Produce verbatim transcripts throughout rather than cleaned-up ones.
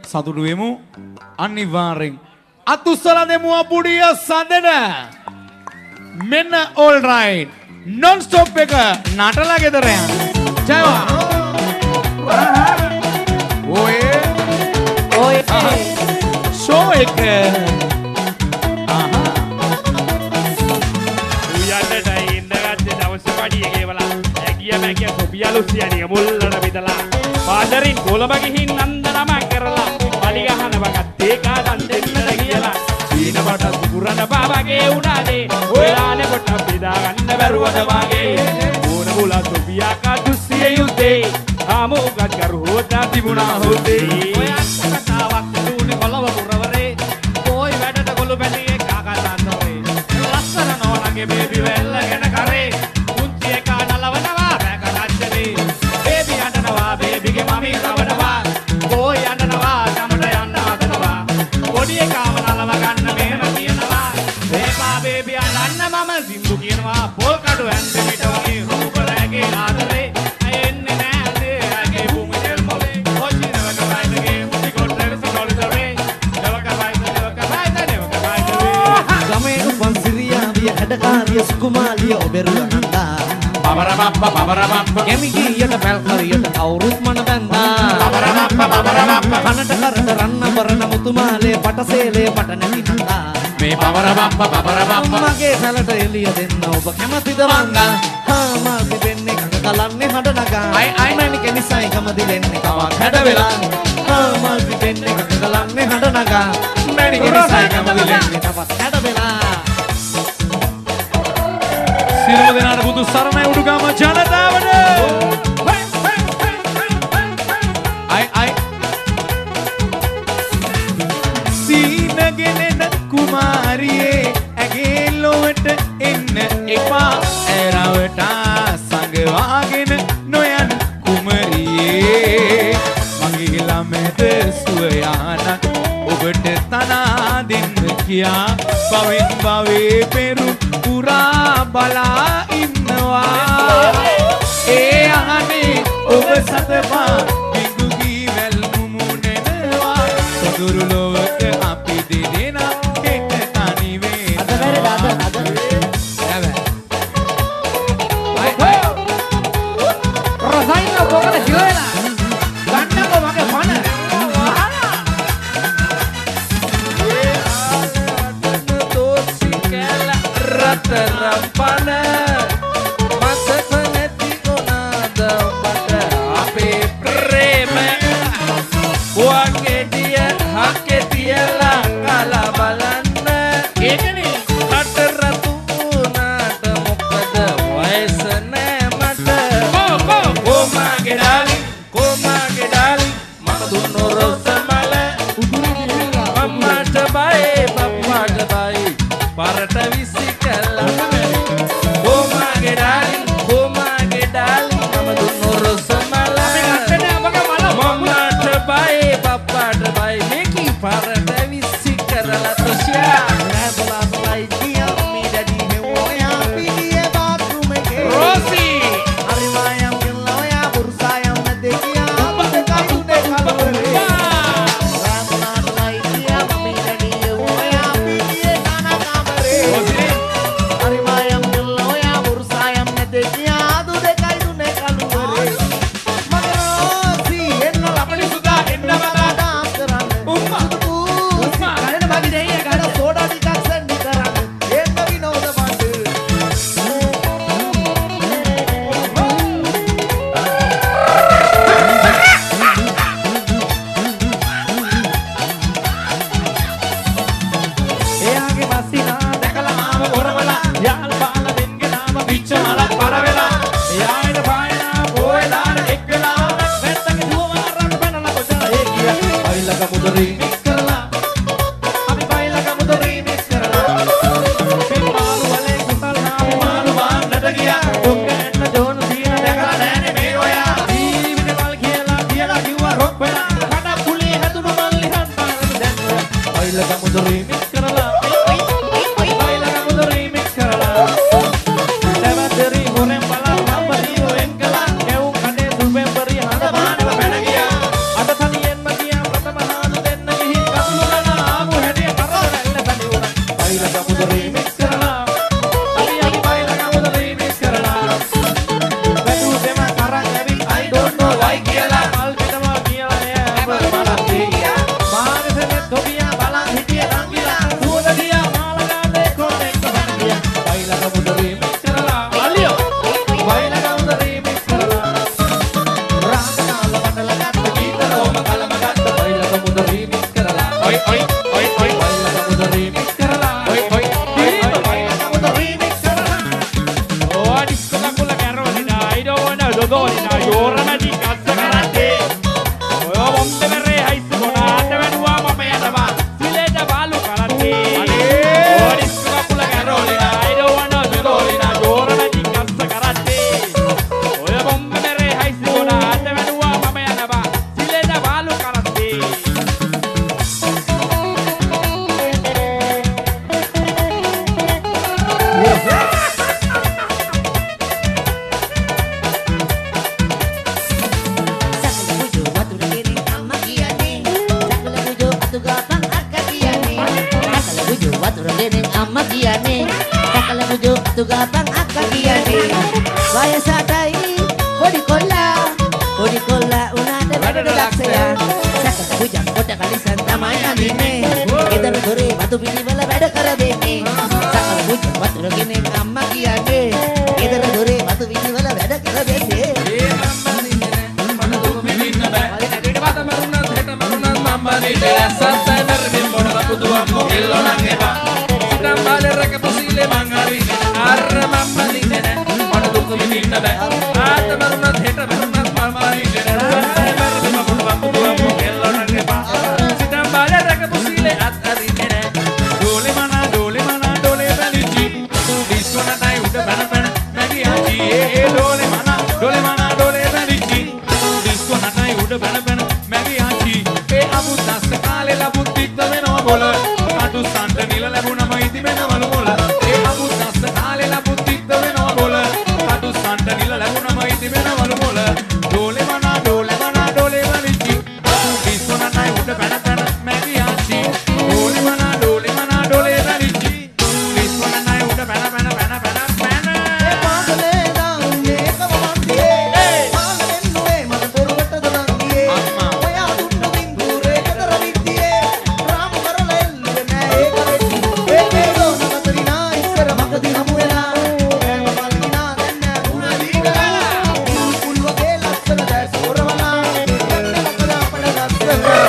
සතුටු වෙමු. අනිවාර්යෙන් අතුස්සලා දෙමු අපුඩිය සඳන. මෙන්න all right. non stop එක නටලා ගෙදර යන්න. ජයවා. ඔය ඔය ෂෝ එක. ආහා. උයන්නට ඉන්නගත්තේ දවස් පඩිය ගෙවලා. ඇගිය මැගිය කොපියලු සියණිය මුල්ලට විදලා. පාදරින් කොළඹ ගිහින් නන්දනම කරලා. පඩි ගහනවා ගත්තේ කාදන් දෙන්නට කියලා. සීන බඩ කුරන බාවගේ උනානේ. ඔයාලේ කොට බෙදා ගන්න බැරුවද වාගේ. ඕන බුලා කොපියා කඩුසිය යුතේ. ආමෝගත් කරුවොත් තිබුණා හොතේ. ඔයත් කතාවක් දුන්නේ කොළඹ පුරවරේ. කොයි වැඩට කොළු බැලියේ කාකතන්දරේ. ලස්සන නෝනගේ බේබි වෙල්ලගෙන කරේ. කුංචි එක නලවනවා බෑකටච්චේ. බේබි යන්නනවා බේබිගේ මමී රවනවා. කොයි යන්නනවා ගමට යන්න හදනවා. පොඩි එකම නලව ගන්න මෙහෙම කියනවා. ඒපා බේබි යන්න මම සින්දු කියනවා. පොල් කඩු ඇන්ද මිට වගේ රූපරගේ ආදරේ. එන්නේ නෑනේ ඇගේ භූමි දෙල් මොලේ. ඔච්චි නවක වයින්ගේ මුටි කොට්ටේ සොඩොලිදරේ. නවක වයින් නවක වයින් නවක වයින්. ගමේ උපන් සිරියාවිය හැඩකාරිය සුකුමාලිය ඔබෙරුව නන්දා. බබරබබ්බ බබරබබ්බ කැමිගියට පැල්කරියට කවුරුත් මන බැන්දා. බබරබබ්බ බබරබබ්බ කනට කරට රන්න බරන මුතුමාලේ පටසේලේ පට නැති නන්දා. මේ බබරබබ්බ බබරබබ්බ මගේ සැලට එළිය දෙන්න ඔබ කැමතිද වංගා. හා මාසි වෙන්නේ කක කලන්නේ හඬ නගා. අයි අයි මැනික නිසයි කමදි වෙන්නේ කමක් හැඩ වෙලා. හා මාසි වෙන්නේ කක කලන්නේ හඬ නගා. මැනික නිසයි කමදි වෙන්නේ තවත් හැඩ වෙලා. සියලුම දෙනාට බුදු සරණයි උඩුගම ජනතාවට. අයි අයි සීනගෙනෙන කුමාරියේ ඇගේ ලොවට එන්න එපා. ඇරවට සංගවාගෙන නොයන් කුමරියේ. මගේ ළමට සුවයානක් ඔබට තනා දෙන්න කියා. බවෙන් බවේ පෙරු පුරා බලා ඉන්නවා. ඒ අහනේ ඔබ සතපා බිඟුගී වැල් මුමුණෙනවා. සොඳුරු ලොවක අපි දෙදෙනා එක තනි වේ. අද වැරද අද අද රසයින පොකද හිරේලා ගන්නකො මගේ පණ රතරපන මතක නැති උනාද ඔබට අපේ ප්‍රේම. වගේ හක්කේ තියලා කලා බලන්න. ඒකනේ රතරතු උනාට මොකද වයස නෑ මට. කෝ කෝ කොමාගේ ඩාලි කොමාගේ ඩාලි මම දුන්නු රොස මල. මම්මට බයි පප්පාට බයි පරට විසි කළා. කොමාගේ ඩාලි කොමාගේ ඩාලි මම දුන්නු රොස මල. මම්මට බයි පප්පාට බයි මේකි පරට විසි කරලා තොෂියා. රැබලා බයි දියා මී ඩැඩි හෙවෝයා පිටියේ බාත්රූම් එකේ. රෝසි අරිවායම් ගිල්ලෝයා පුරුසායම් නැදෙකියා. දෙකයි තුනේ කලවරේ. රැබලා බයි දියා මී ඩැඩි හෙවෝයා පිටියේ කන කාමරේ. අරිවායම් ගිල්ලෝයා පුරුසායම් නැදෙකියා. දෙකයි තුනේ කලවරේ. මගේ රෝසි එන්න ලපඩි සුදා එන්න බලා ඩාන්ස් කරන්න. උම්මා උම්මා ගලන මගේ දෙයිය ගල සෝඩා ටිකක් සෙන්ඩි කරන්න. ඒක විනෝද බණ්ඩ. එයාගේ මස්සිනා දැකලා ආව ඔරවලා. යාල් බාල දෙන්ගේ නාම පිච්චමලක් පරවෙලා. එයාට පායනා පොයලාන එක් වෙලා. වැත්තගේ දුවවරන්න බැනලා කොචලා ඒ කිය. බයිලක මුදරේ මික්ස් කරලා අපි බයිලා කමුද රීමික්ස් කරලා. පින්මාලු වලේ කුසල් නාමි මාළු වන්නට ගියා. ඔක්කෙන්න ජෝන් සීන දැකලා නෑනේ මේ ඔයා. ජීවිතේ මල් කියලා කියලා කිව්වා රොක් වෙලා. කඩ කුලේ හැදුණු මල්ලි හන්දාන දැන් ඔයා. බයිලක මුදරේ මික්ස් කරලා බයිලා කමුද රීමික්ස් කරලා. දැවතරි හොරෙන් බලා නම්බරිය වෙන් කළා. එවුන් කඩේ දුබෙන් බරි හඳ බානව පැන ගියා. අද තනියෙන්ම ගියා ප්‍රථම හාන අතු ගාපන් අක්කා කියන්නේ සකල බුදු වතුර දෙනෙන් අම්මා කියන්නේ සකල බුදු අතු ගාපන් අක්කා කියන්නේ වයස අටයි පොඩි කොල්ලා පොඩි කොල්ලා උනාට වැඩට ලක්ෂයා සකල බුජන් කොට කලිසන් තමයි අඳින්නේ ගෙදර දොරේ වතු පිළිවෙල වැඩ කර දෙන්නේ සකල බුජන් වතුර ගෙනෙන් අම්මා කියන්නේ ගෙදර දොරේ වතු පිළිවෙල වැඩ කර දෙන්නේ ඒ මම්මා නින්නේ මන දුක මෙන්න බෑ ඊට වත මරුණත් හෙට මරුණත් මම්මා නින්නේ සත්සයි මරමින් මොන වපුදු අම්මෝ එල්ලෝ නම් එපා සිතම් බාලේ රක පොසිලේ මං හරි අර මම්මා නින්නේ මන දුක මෙන්න බෑ ආත මරුණත් හෙට මරුණත් මම්මා නින්නේ සත්සයි මරමින් මොන වපුදු අම්මෝ එල්ලෝ නම් එපා සිතම් බාලේ රක පොසිලේ අත් අරින්නේ ඩෝලේ මනා ඩෝලේ මනා ඩෝලේ බැලිචි ඩිස්කෝ නටයි උඩ බන බන මැගි ආචි ඒ ඒ ඩෝලේ මනා ඩෝලේ මනා ඩෝලේ බැලිචි ඩිස්කෝ නටයි උඩ බන බන මැගි ආචි ඒ අමුත් දස්ස කාලේ ලබුත් පිට වෙනවා බොල කටු සම්ට නිල ලැබුණම ඉදි වෙනවලු මොල ඒ අමුත් දස්ස කාලේ ලබුත් පිට වෙනවා බොල කටු සම්ට නිල ලැබුණම ඉදි වෙනවලු මොල ඩෝලේ මනා ඩෝලේ මනා ඩෝලේ බැලිචි ඩිස්කෝ නටයි උඩ බන බන මැගි ආචි ඩෝලේ මනා ඩෝලේ මනා ඩෝලේ බැලිචි ඩිස්කෝ නටයි උඩ බන බන බන බන බන ඒ පාගලේ දාන්නේ කවවන්තියේ පාගලෙන් නොවේ මට පොරකට දනන්තියේ අම්මා. ඔයා දුන්න බින්දුරේ කතර විත්තියේ රාමු කරලා එල්ලුවේ නෑ ඒක වෙච්චි ඒ වේදෝ නතරිනා ඉස්සර මගදී හමු වෙලා ඈම මල්ගිනා දැන් නෑ මුණ දීගලා කුල් වගේ ලස්සන දැස් හොරවලා යන්න මොකද අපඩ ගස්සලා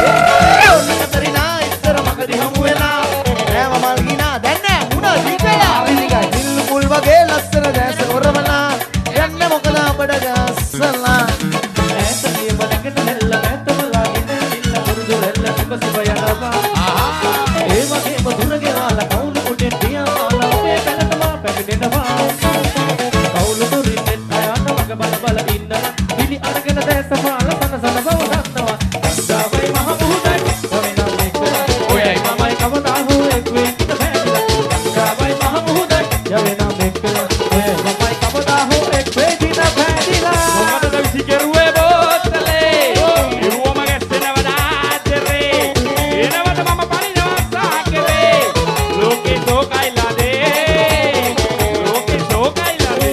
නතරිනා ඉස්සර මගදී හමු වෙලා ඈම මල්ගිනා දැන් නෑ මුණ දීගලා විදිගා දිල් කුල් වගේ ලස්සන දැස් හොරවලා යන්න මොකද අපඩ ගස්සලා ඈත ගිය බලකට හෙල්ල ඈතමලා ගෙන ඉන්න පුරුදු හෙල්ල සුබ සුබ යනවා ඒ වගේම දුර ගෙවාලා කවුළු කුටෙන් තියාලා මේ පැලටම පැමිණෙනවා කවුළු දුරින් අයන්න මග බල බල ඉන්නවා පිළි අරගෙන දැසමාල සන සන බව දන්නවා ගංගාවයි මහ මුහුදයි ඔයනම් එක්කලා ඔයයි මමයි කවදා හෝ එක් වෙන්න බැරිලා ගංගාවයි මහ මුහුදයි යවෙනම් එක්කලා ඔයයි මමයි කවදා හෝ එක් වෙන්න බැරිලා මොකටද විසි කෙරුවේ බෝතලේ ඉරුවම ගැස්සෙනව දාතරේ එනවට මම පනිනවා සාකරේ ලෝකේ සෝකයිලා දේ ලෝකේ සෝකයිලා දේ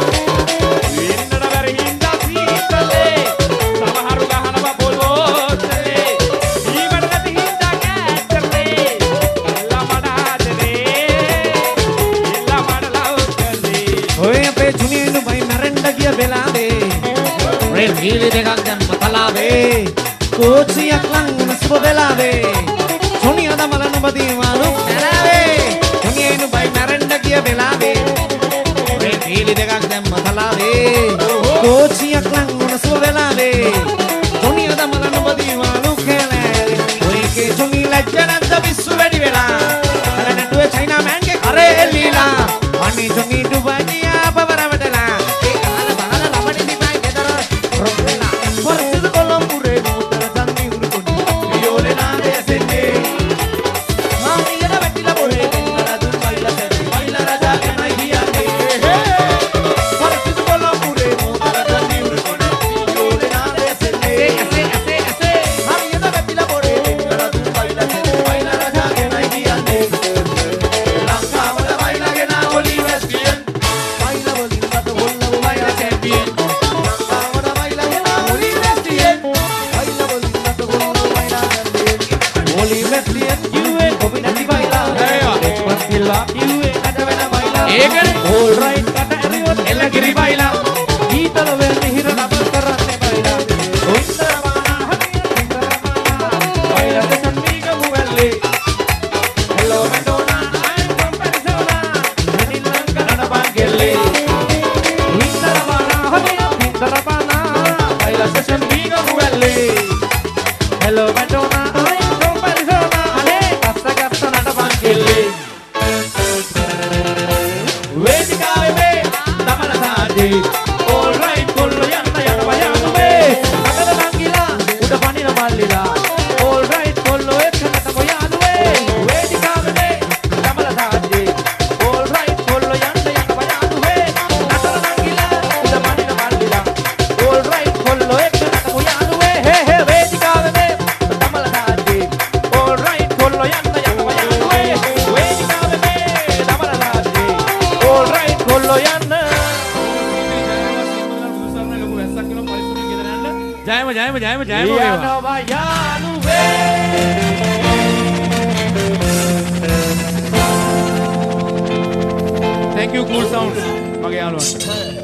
වෙන්නට බැරි හින්දා සීතලේ සමහරු ගහනවා පොල් බෝතලේ ජීවිත නැති හින්දා කැටරේ එල්ලා මඩාදේ එල්ලා මඩලවකලේ ඔය අපේ ජුනියනු බයි මැරෙන්න ගිය වෙලාවේ රේල් හීලි දෙකක් දැම්ම තලාවේ කෝච්චියක් ලං වුණ සුබ වෙලාවේ ජුනිය දමල නුඹදී මාළු නැලාවේ ජුනියනු බයි මැරෙන්න ගිය වෙලාවේ රේල් හීලි දෙකක් දැම්ම තලාවේ කෝච්චියක් ලං වුණ සුබ වෙලාවේ ජුනිය දමල නුඹදී මාළු කැලේ ඔයගේ ජුනි ලැජ්ජනන්ද විශ්ව වැඩි වෙලා අර නැටුවේ චයිනා මෑන්ගේ කරේ එල්ලීලා අනේ ජුනි ඩුබයි ගියා පවරවටලා ඒ කාල බහල ළමනි දිපයි ගෙදර රොක්කලා වර්ෂද කොළඹුරේ නෝතර දන්නේ උරුකොඩි වියෝලේ නාදය සෙන්නේ මාමියන වැටිලා බොරේ දෙන්නලා දුන් බයිලා සැරේ බයිලා රජා කෙනයි කියන්නේ වර්ෂද කොළඹුරේ නෝතර දන්නේ උරුකොඩි වියෝලේ නාදය සෙන්නේ ඇසේ ඇසේ ඇසේ මාමියන වැටිලා බොරේ දෙන්නලා දුන් බයිලා සැරේ බයිලා රජා කෙනයි කියන්නේ ලංකාවල බයිලා ගෙන ඔලි වැස්ටියන් බයිලා වලින් රට හොල්ලව බයිලා චැම්පියන් ලංකාවල බයිලා ගෙන ඔලි වැස්ටියන් බයිලා වලින් රට හොල්ලව බයිලා චැම්පියන් ඔලි වැස්ටියන් කිව්වේ කොපි නැති බයිලා එක්පත් කිල්ලා කිව්වේ නැට වෙන බයිලා ඒකනේ. ඕල් රයිට් කට ඇරියොත් එළගිරි බයිලා ඊතල වෙල් මිහිර නබල් කරන්නේ බයිලා ඔයිතර බානා හදිය ඉතර බානා බයිලා දෙසන් මීගමු වැල්ලේ Hello Madonna, I'm from Arizona. Sri Lanka Nadabangele. Windarabana, Hadiya, Windarabana. Baila session biga huelle. Hello Madonna, I'm from Arizona. Ale, kassa kassa Nadabangele. Vedikawe me, damala saade. All right, kollo yanna yana එළෝ යන්න ජයම ජයම ජයම ජයම වේවා. යනවා යාළුවේ Thank you cool sounds මගේ යාළුවන්ට.